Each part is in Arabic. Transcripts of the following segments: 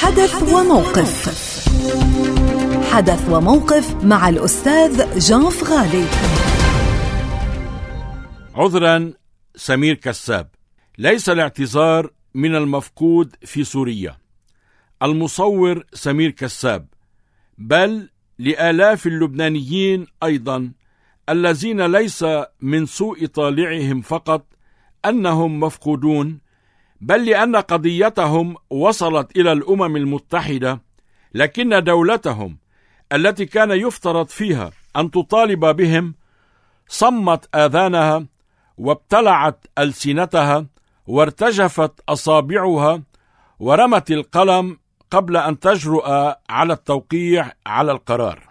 حدث وموقف. حدث وموقف مع الأستاذ جان فغالي. عذرا سمير كساب. ليس الاعتذار من المفقود في سوريا المصور سمير كساب، بل لآلاف اللبنانيين أيضا الذين ليس من سوء طالعهم فقط أنهم مفقودون، بل لأن قضيتهم وصلت إلى الأمم المتحدة، لكن دولتهم التي كان يفترض فيها أن تطالب بهم صمت آذانها وابتلعت ألسنتها وارتجفت أصابعها ورمت القلم قبل أن تجرؤ على التوقيع على القرار.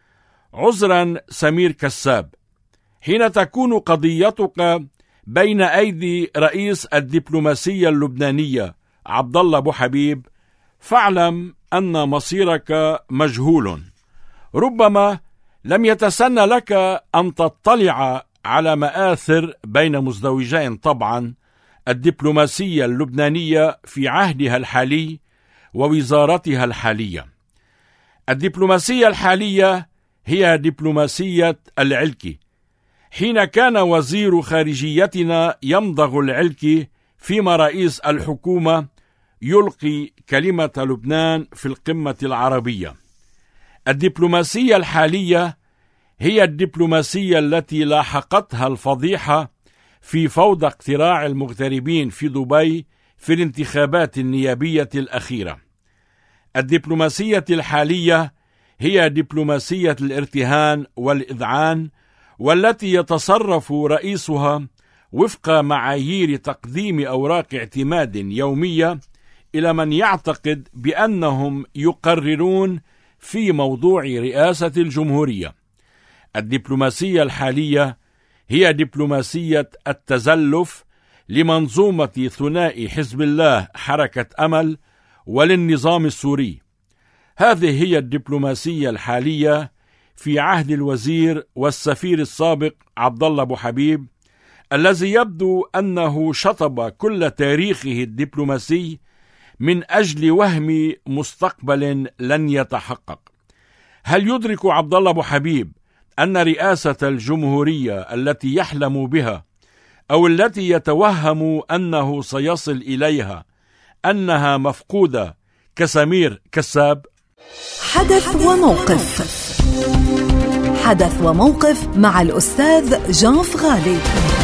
عذرا سمير كساب، حين تكون قضيتك بين أيدي رئيس الدبلوماسية اللبنانية عبد الله أبو حبيب، فاعلم أن مصيرك مجهول. ربما لم يتسنى لك أن تطلع على مآثر بين مزدوجين طبعا الدبلوماسية اللبنانية في عهدها الحالي ووزارتها الحالية. الدبلوماسية الحالية هي دبلوماسية العلكي، حين كان وزير خارجيتنا يمضغ العلكي فيما رئيس الحكومة يلقي كلمة لبنان في القمة العربية. الدبلوماسية الحالية هي الدبلوماسية التي لاحقتها الفضيحة في فوضى اقتراع المغتربين في دبي في الانتخابات النيابية الأخيرة. الدبلوماسية الحالية هي دبلوماسية الارتهان والإذعان، والتي يتصرف رئيسها وفق معايير تقديم أوراق اعتماد يومية إلى من يعتقد بأنهم يقررون في موضوع رئاسة الجمهورية. الدبلوماسية الحالية هي دبلوماسية التزلف لمنظومة ثنائي حزب الله حركة أمل وللنظام السوري. هذه هي الدبلوماسية الحالية في عهد الوزير والسفير السابق عبد الله أبو حبيب، الذي يبدو أنه شطب كل تاريخه الدبلوماسي من أجل وهم مستقبل لن يتحقق. هل يدرك عبد الله أبو حبيب أن رئاسة الجمهورية التي يحلم بها أو التي يتوهم أنه سيصل إليها أنها مفقودة كسمير كساب؟ حدث وموقف. حدث وموقف مع الأستاذ جان فغالي.